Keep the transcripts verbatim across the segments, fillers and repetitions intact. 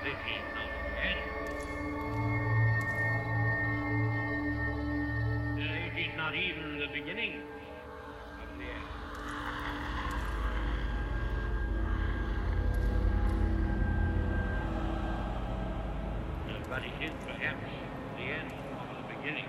This is not the end. It is not even the beginning of the end. But it is perhaps the end of the beginning.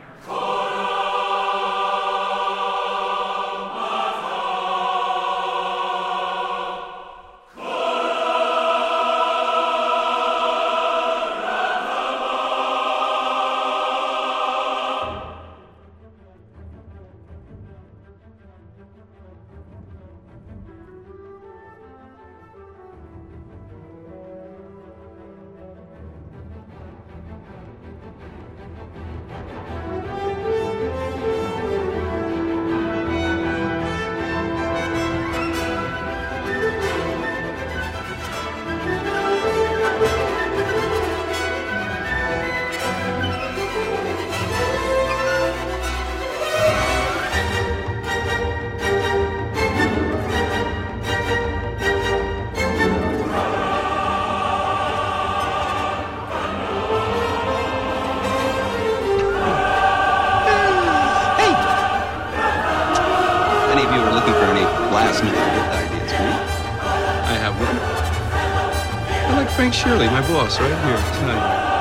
Shirley, my boss, right here tonight.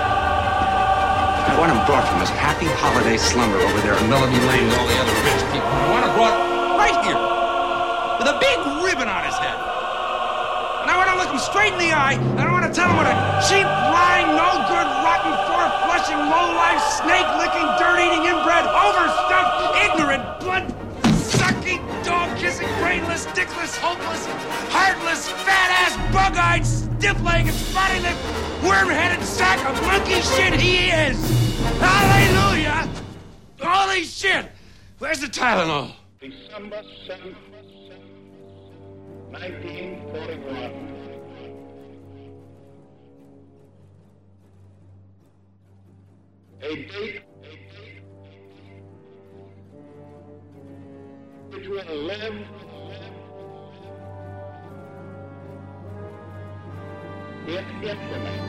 I want him brought from his happy holiday slumber over there in Melody Lane with all the other rich people. I want him brought right here with a big ribbon on his head. And I want to look him straight in the eye, and I want to tell him what a cheap, lying, no-good, rotten, four-flushing, low-life, snake-licking, dirt-eating, inbred, overstuffed, ignorant, blood-sucking, dog-kissing, brainless, dickless, hopeless, heartless, fat-ass, bug-eyed, stiff-legged, spotty-lipped, worm-headed sack of monkey shit he is! Hallelujah! Holy shit! Where's the Tylenol? December seventh, nineteen forty-one. A date, a date which will live in infamy.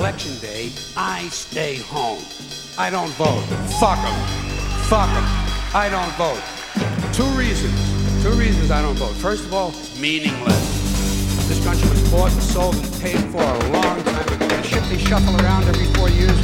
election day, I stay home. I don't vote. Fuck them. Fuck them. I don't vote. Two reasons. Two reasons I don't vote. First of all, it's meaningless. This country was bought and sold and paid for a long time ago. The shit they shuffle around every four years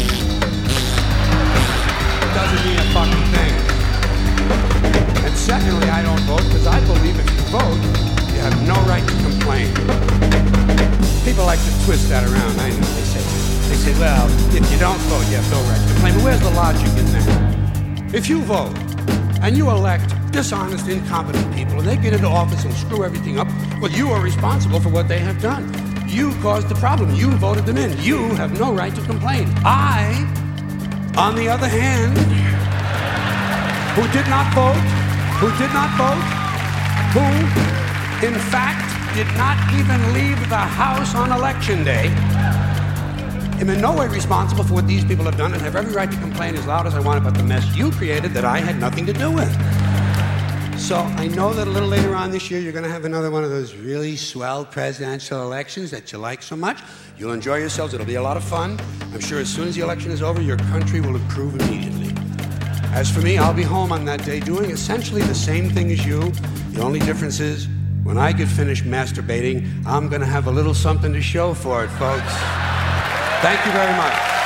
doesn't mean a fucking thing. And secondly, I don't vote because I believe if you vote, you have no right to complain. People like to twist that around, I know. They say, they say, well, if you don't vote, you have no right to complain. But where's the logic in that? If you vote and you elect dishonest, incompetent people, and they get into office and screw everything up, well, you are responsible for what they have done. You caused the problem. You voted them in. You have no right to complain. I, on the other hand, who did not vote, who did not vote, who, in fact, did not even leave the house on election day, am in no way responsible for what these people have done and have every right to complain as loud as I want about the mess you created that I had nothing to do with. So I know that a little later on this year, you're going to have another one of those really swell presidential elections that you like so much. You'll enjoy yourselves. It'll be a lot of fun. I'm sure as soon as the election is over, your country will improve immediately. As for me, I'll be home on that day doing essentially the same thing as you. The only difference is, when I get finished masturbating, I'm going to have a little something to show for it, folks. Thank you very much.